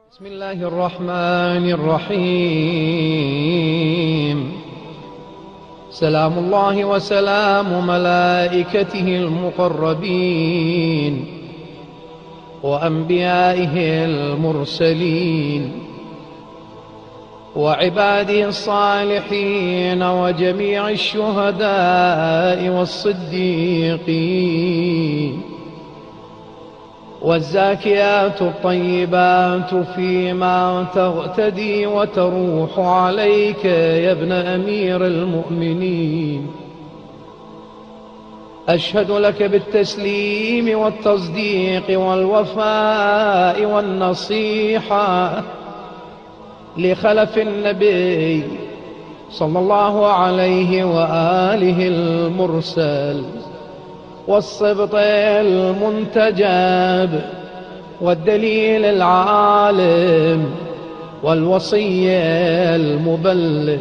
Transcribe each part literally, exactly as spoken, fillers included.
بسم الله الرحمن الرحيم. سلام الله وسلام ملائكته المقربين وأنبيائه المرسلين وعباده الصالحين وجميع الشهداء والصديقين والزاكيات الطيبات فيما تغتدي وتروح عليك يا ابن أمير المؤمنين. أشهد لك بالتسليم والتصديق والوفاء والنصيحة لخلف النبي صلى الله عليه وآله المرسل والصبط المنتجب والدليل العالم والوصي المبلغ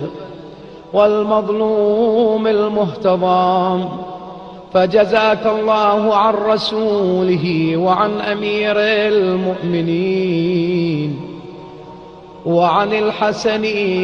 والمظلوم المهتضم، فجزاك الله عن رسوله وعن أمير المؤمنين وعن الحسن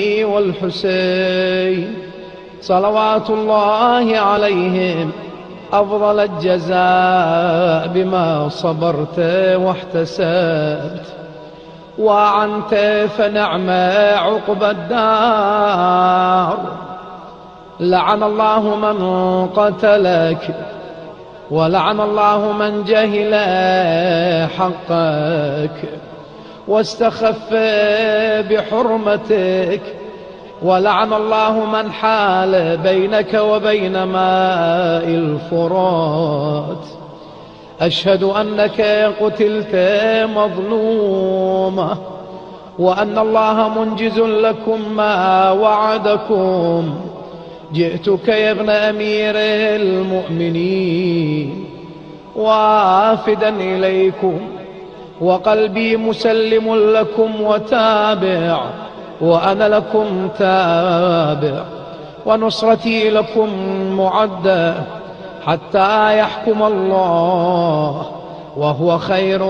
والحسين صلوات الله عليهم أفضل الجزاء بما صبرت واحتسبت وعنت فنعم عقب الدار. لعن الله من قتلك ولعن الله من جهل حقك واستخف بحرمتك، ولعن الله من حال بينك وبين ماء الفرات. أشهد أنك قتلت مظلومة وأن الله منجز لكم ما وعدكم. جئتك يا ابن أمير المؤمنين وافدا إليكم وقلبي مسلم لكم وتابع، وأنا لكم تابع، ونصرتي لكم معدة حتى يحكم الله وهو خير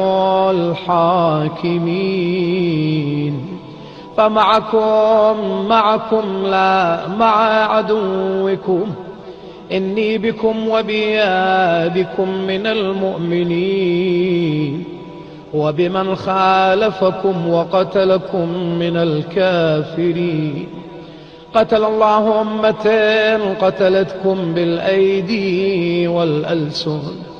الحاكمين. فمعكم معكم لا مع عدوكم، إني بكم وبيابكم من المؤمنين وبمن خالفكم وقتلكم من الكافرين. قتل الله أمة قتلتكم بالأيدي والألسن